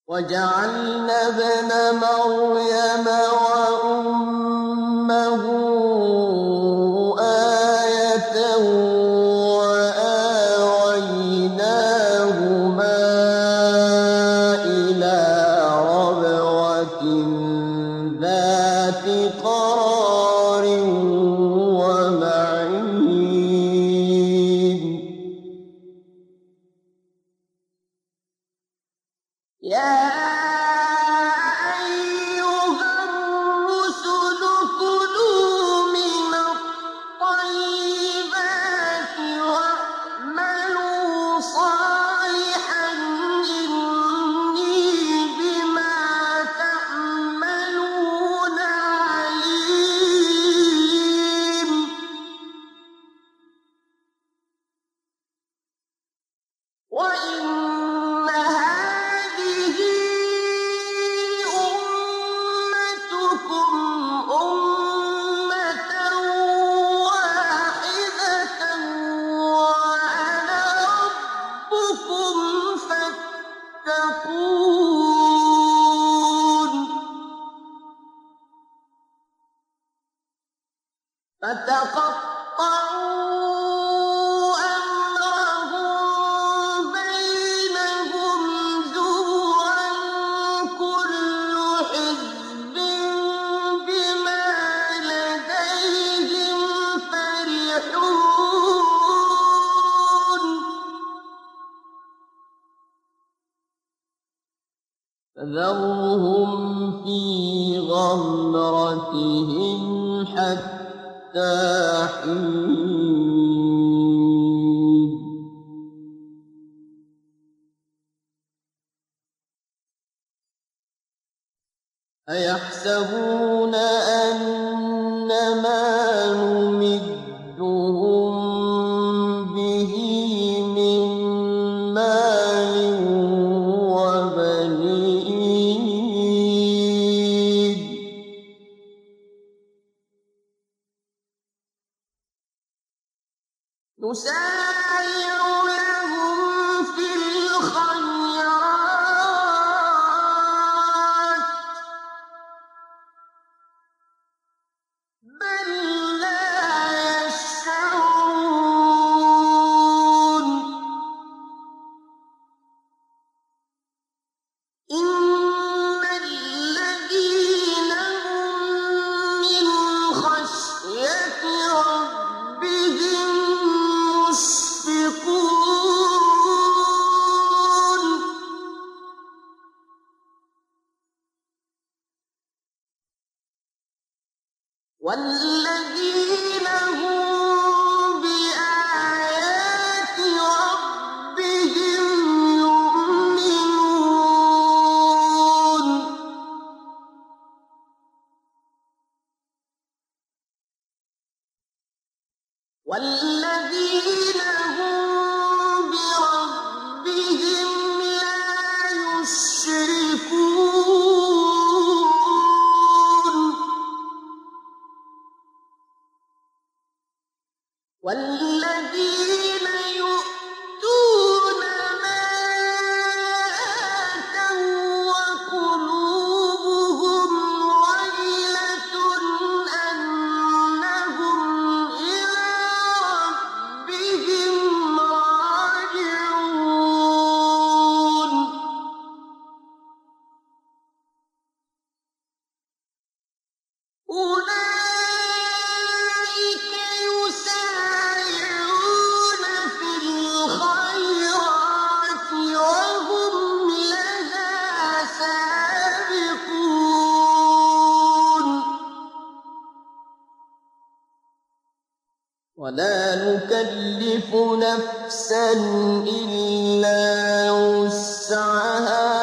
وجعلنا ابن مريم وأمه آية وآويناهما إلى ربوة ذات قرار ومعين يا أيها الرسل كلوا من الطيبات واعملوا صالحا إني بما تعملون عليم وإن هذه أمتكم أمة واحدة وأنا ربكم فاتقون فتقطعوا أمرهم بينهم زبرا كل حزب بما لديهم فرحون فذرهم في غمرتهم حتى حين أيحسبون أن ما نمدهم به من مال وبنين نسارع لهم في الخيرات بل لا يشعرون إن الذين هم من خشية ربهم مشفقون والذين هم بآيات ربهم يؤمنون والذين هم بربهم لا يشركون والذين يؤتون ما آتوا وقلوبهم وجلة أنهم إلى ربهم راجعون أولئك يسارعون في الخيرات وهم لها سابقون ولا نكلف نفسا إلا وسعها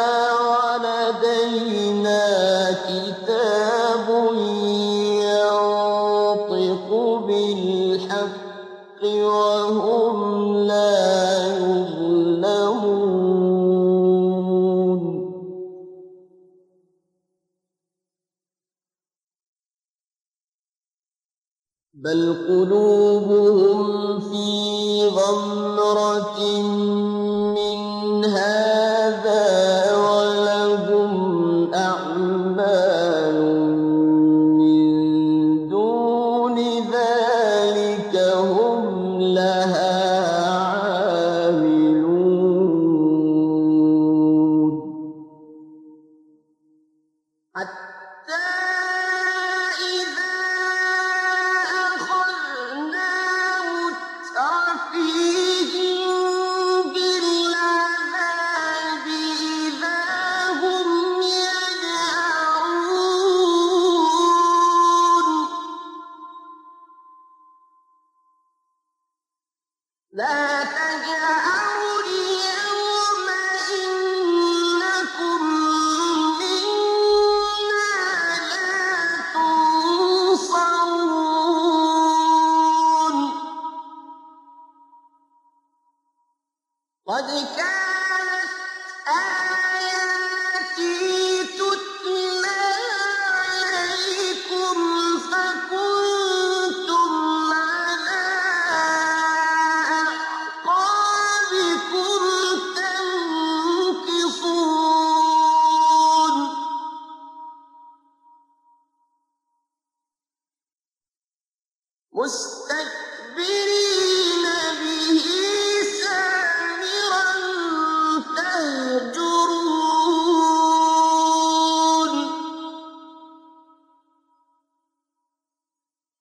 ولدينا كتاب ينطق بالحق وهم لا يظلمون بل قلوبهم في غمرة من هذا ولهم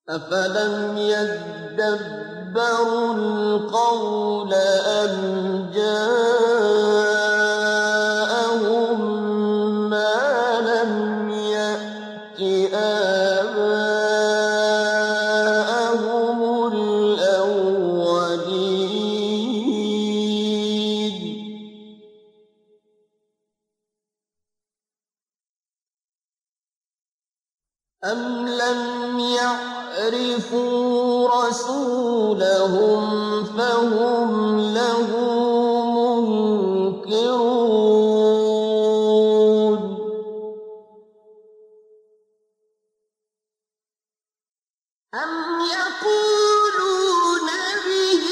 أفلم يدبروا القول أم جاءهم ما لم يأت آباءهم الأولين أم لم يعرفوا رسولهم فهم له منكرون أم يقولون به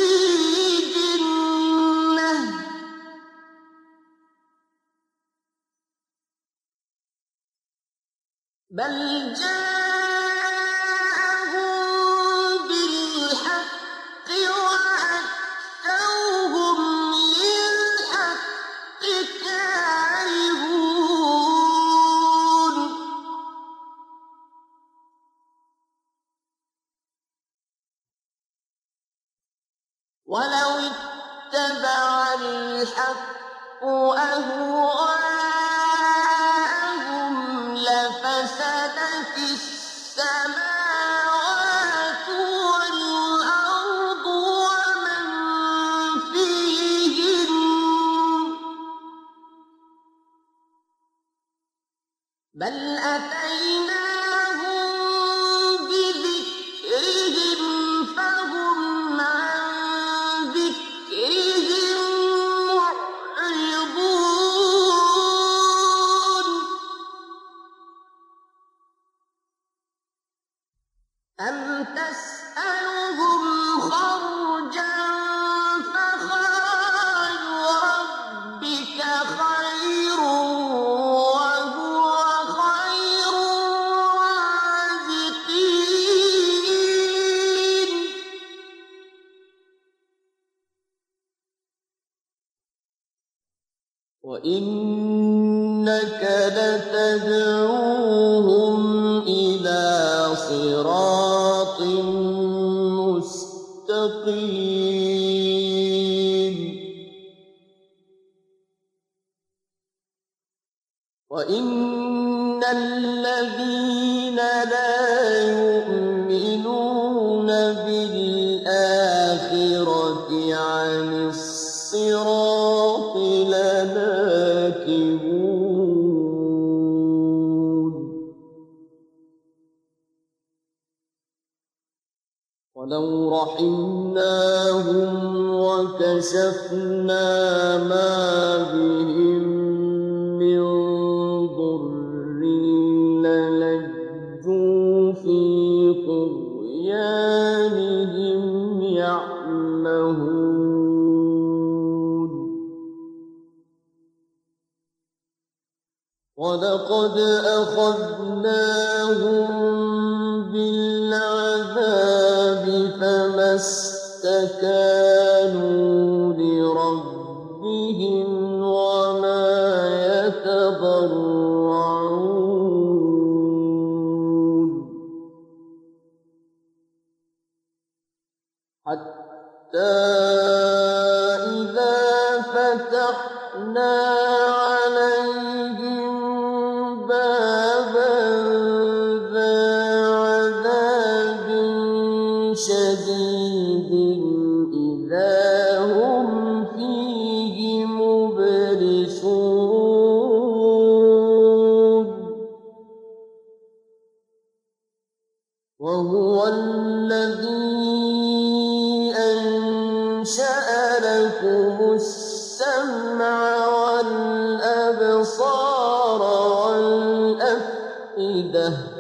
جنة بل جاءهم بالحق وأكثرهم للحق كارهون ولو اتبع الحق أهواءهم لفسدت السماوات والأرض ومن فيهن بل أتيناهم بذكرهم فهم عن ذكرهم معرضون أم تسألهم خرجا فخراج ربك خير وهو خير الرازقين وإنك لتدعوهم إلى صراط مستقيم وإن الذين لا يؤمنون بالآخرة عن الصراط لناكبون ولو رحمناهم وكشفنا ما بهم من ضر للجوا في طغيانهم يعمهون ولقد أخذناهم بالعذاب فما استكانوا لربهم وما يتضرعون حتى إذا فتحنا عليهم بابا ذا عذاب شديد إذا هم فيه مبلسون وهو الذي أنشأ لكم السمع والأبصار والأفئدة